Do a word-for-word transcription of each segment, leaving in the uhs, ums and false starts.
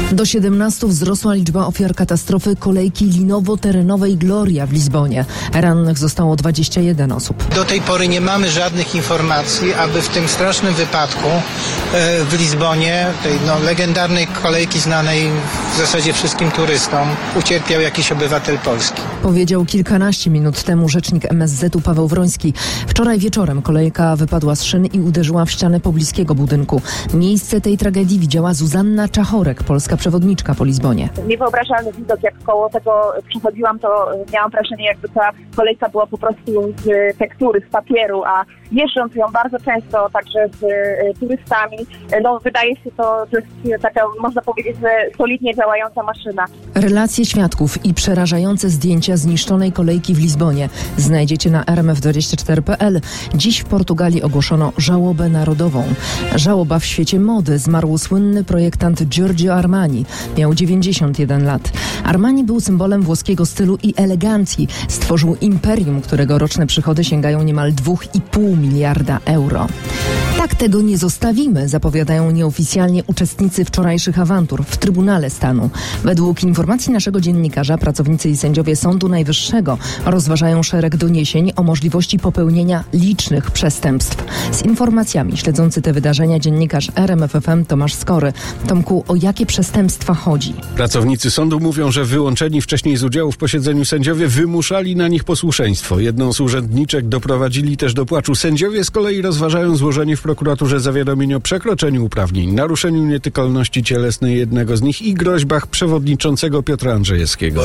Do siedemnastu wzrosła liczba ofiar katastrofy kolejki linowo-terenowej Gloria w Lizbonie. Rannych zostało dwadzieścia jeden osób. Do tej pory nie mamy żadnych informacji, aby w tym strasznym wypadku e, w Lizbonie, tej no, legendarnej kolejki znanej w zasadzie wszystkim turystom, ucierpiał jakiś obywatel Polski. Powiedział kilkanaście minut temu rzecznik M S Z u Paweł Wroński. Wczoraj wieczorem kolejka wypadła z szyn i uderzyła w ścianę pobliskiego budynku. Miejsce tej tragedii widziała Zuzanna Czachorek, polska przewodniczka po Lizbonie. Niewyobrażalny widok, jak koło tego przechodziłam, to miałam wrażenie, jakby ta kolejka była po prostu z tektury, z papieru, a jeżdżąc ją bardzo często także z turystami, no wydaje się to, to jest taka, można powiedzieć, że solidnie działająca maszyna. Relacje świadków i przerażające zdjęcia zniszczonej kolejki w Lizbonie znajdziecie na r m f dwadzieścia cztery kropka p l. Dziś w Portugalii ogłoszono żałobę narodową. Żałoba w świecie mody. Zmarł słynny projektant Giorgio Armani. Miał dziewięćdziesiąt jeden lat. Armani był symbolem włoskiego stylu i elegancji. Stworzył imperium, którego roczne przychody sięgają niemal dwa i pół miliarda euro. Tak tego nie zostawimy, zapowiadają nieoficjalnie uczestnicy wczorajszych awantur w Trybunale Stanu. Według informacji naszego dziennikarza pracownicy i sędziowie Sądu Najwyższego rozważają szereg doniesień o możliwości popełnienia licznych przestępstw. Z informacjami śledzący te wydarzenia dziennikarz R M F F M Tomasz Skory. Tomku, o jakie przestępstwa chodzi? Pracownicy sądu mówią, że wyłączeni wcześniej z udziału w posiedzeniu sędziowie wymuszali na nich posłuszeństwo. Jedną z urzędniczek doprowadzili też do płaczu. Sędziowie z kolei rozważają złożenie w prokuraturze zawiadomień o przekroczeniu uprawnień, naruszeniu nietykalności cielesnej jednego z nich i groźbach przewodniczącego Piotra Andrzejewskiego.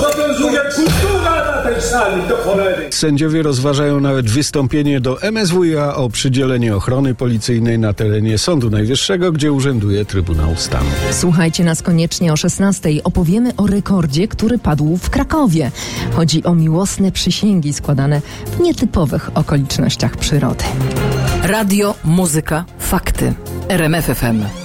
Sędziowie rozważają nawet wystąpienie do M S W iA o przydzielenie ochrony policyjnej na terenie Sądu Najwyższego, gdzie urzęduje Trybunał Stanu. Słuchajcie nas koniecznie o szesnastej. Opowiemy o rekordzie, który padł w Krakowie. Chodzi o miłosne przysięgi składane w nietypowych okolicznościach przyrody. Radio, muzyka, fakty. R M F F M.